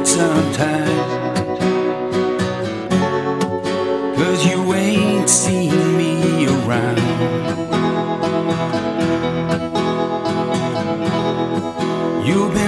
some time, 'cause you ain't seen me around. You've been